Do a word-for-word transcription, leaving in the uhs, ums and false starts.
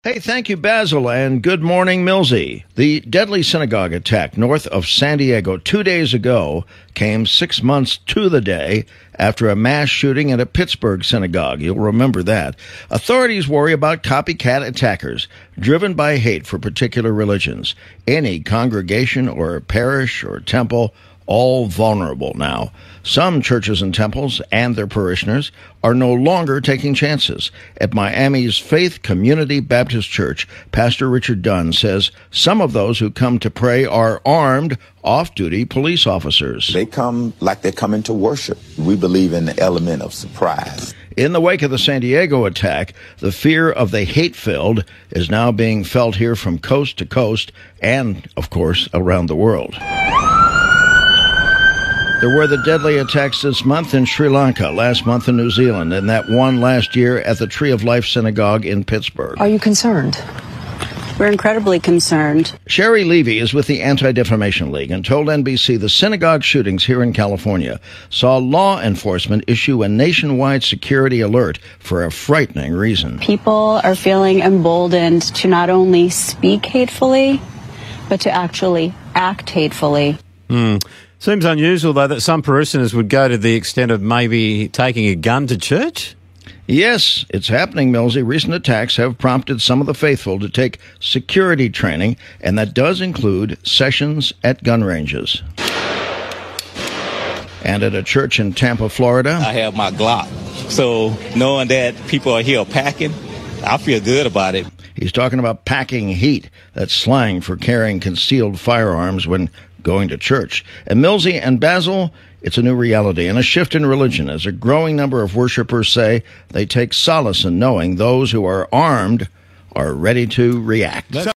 Hey, thank you, Basil, and good morning, Millsy. The deadly synagogue attack north of San Diego two days ago came six months to the day after a mass shooting at a Pittsburgh synagogue. You'll remember that. Authorities worry about copycat attackers driven by hate for particular religions. Any congregation or parish or temple all vulnerable now. Some churches and temples and their parishioners are no longer taking chances. At Miami's Faith Community Baptist Church, Pastor Richard Dunn says some of those who come to pray are armed, off-duty police officers. They come like they're coming to worship. We believe in the element of surprise. In the wake of the San Diego attack, the fear of the hate-filled is now being felt here from coast to coast and, of course, around the world. There were the deadly attacks this month in Sri Lanka, last month in New Zealand, and that one last year at the Tree of Life Synagogue in Pittsburgh. Are you concerned? We're incredibly concerned. Sherry Levy is with the Anti-Defamation League and told N B C the synagogue shootings here in California saw law enforcement issue a nationwide security alert for a frightening reason. People are feeling emboldened to not only speak hatefully, but to actually act hatefully. Mm. Seems unusual, though, that some parishioners would go to the extent of maybe taking a gun to church? Yes, it's happening, Millsy. Recent attacks have prompted some of the faithful to take security training, and that does include sessions at gun ranges. And at a church in Tampa, Florida, I have my Glock, so knowing that people are here packing, I feel good about it. He's talking about packing heat. That's slang for carrying concealed firearms when going to church. And Millsy and Basil, it's a new reality and a shift in religion as a growing number of worshipers say they take solace in knowing those who are armed are ready to react.